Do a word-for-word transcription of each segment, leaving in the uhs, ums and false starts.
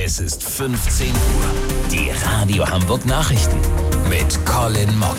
Es ist fünfzehn Uhr. Die Radio Hamburg Nachrichten mit Colin Mock.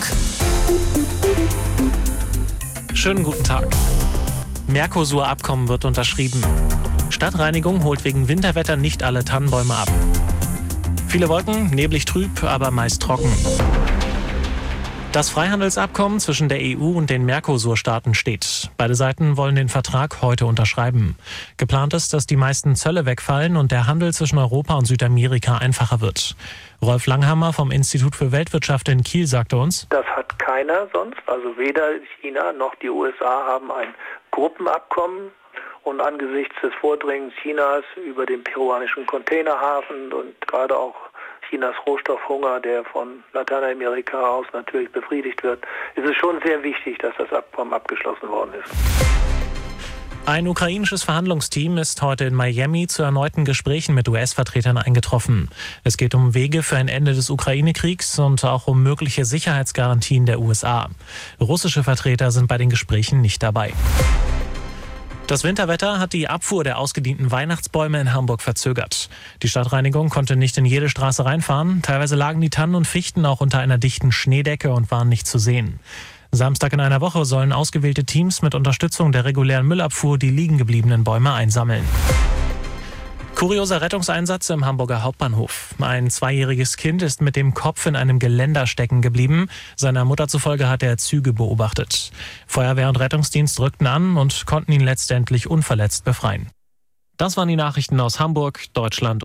Schönen guten Tag. Mercosur-Abkommen wird unterschrieben. Stadtreinigung holt wegen Winterwetter nicht alle Tannenbäume ab. Viele Wolken, neblig trüb, aber meist trocken. Das Freihandelsabkommen zwischen der E U und den Mercosur-Staaten steht. Beide Seiten wollen den Vertrag heute unterschreiben. Geplant ist, dass die meisten Zölle wegfallen und der Handel zwischen Europa und Südamerika einfacher wird. Rolf Langhammer vom Institut für Weltwirtschaft in Kiel sagte uns: Das hat keiner sonst, also weder China noch die U S A haben ein Gruppenabkommen. Und angesichts des Vordringens Chinas über den peruanischen Containerhafen und gerade auch Chinas Rohstoffhunger, der von Lateinamerika aus natürlich befriedigt wird, ist es schon sehr wichtig, dass das Abkommen abgeschlossen worden ist. Ein ukrainisches Verhandlungsteam ist heute in Miami zu erneuten Gesprächen mit U S-Vertretern eingetroffen. Es geht um Wege für ein Ende des Ukraine-Kriegs und auch um mögliche Sicherheitsgarantien der U S A. Russische Vertreter sind bei den Gesprächen nicht dabei. Das Winterwetter hat die Abfuhr der ausgedienten Weihnachtsbäume in Hamburg verzögert. Die Stadtreinigung konnte nicht in jede Straße reinfahren. Teilweise lagen die Tannen und Fichten auch unter einer dichten Schneedecke und waren nicht zu sehen. Samstag in einer Woche sollen ausgewählte Teams mit Unterstützung der regulären Müllabfuhr die liegen gebliebenen Bäume einsammeln. Kurioser Rettungseinsatz im Hamburger Hauptbahnhof. Ein zweijähriges Kind ist mit dem Kopf in einem Geländer stecken geblieben. Seiner Mutter zufolge hat er Züge beobachtet. Feuerwehr und Rettungsdienst rückten an und konnten ihn letztendlich unverletzt befreien. Das waren die Nachrichten aus Hamburg, Deutschland.